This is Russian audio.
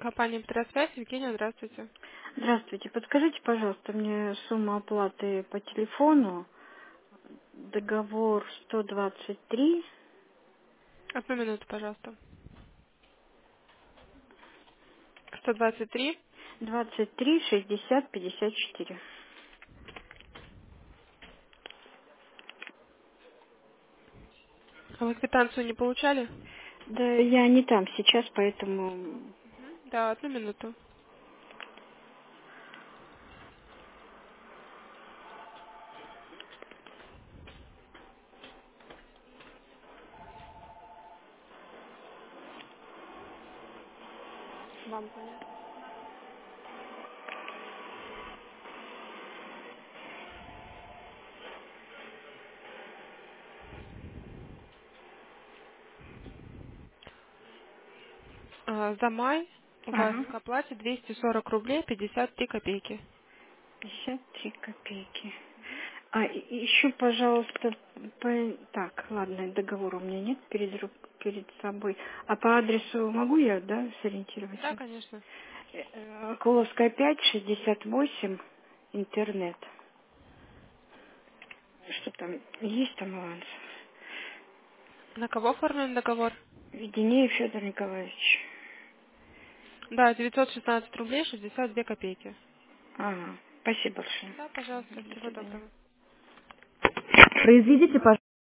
Компания «Петросвязь». Евгения, здравствуйте. Здравствуйте. Подскажите, пожалуйста, мне сумму оплаты по телефону. Договор 123 Одну минуту, пожалуйста. 123. 23 60 54. А вы квитанцию не получали? Да, я не там сейчас, поэтому... Да, одну минуту. Вам звонят. За май у вас Ага, к оплате 240 рублей 53 копейки. 53 копейки. Еще, пожалуйста, так, ладно, договора у меня нет перед собой. А по адресу могу я, да, Да, сориентироваться? конечно. Куловская 5, 68, интернет. Что там? Есть там аванс? На кого оформлен договор? Веденеев Федор Николаевич. Да, 916 рублей 62 копейки. Ага, спасибо большое. Да, пожалуйста, До всего свидания. доброго. Произведите, пожалуйста.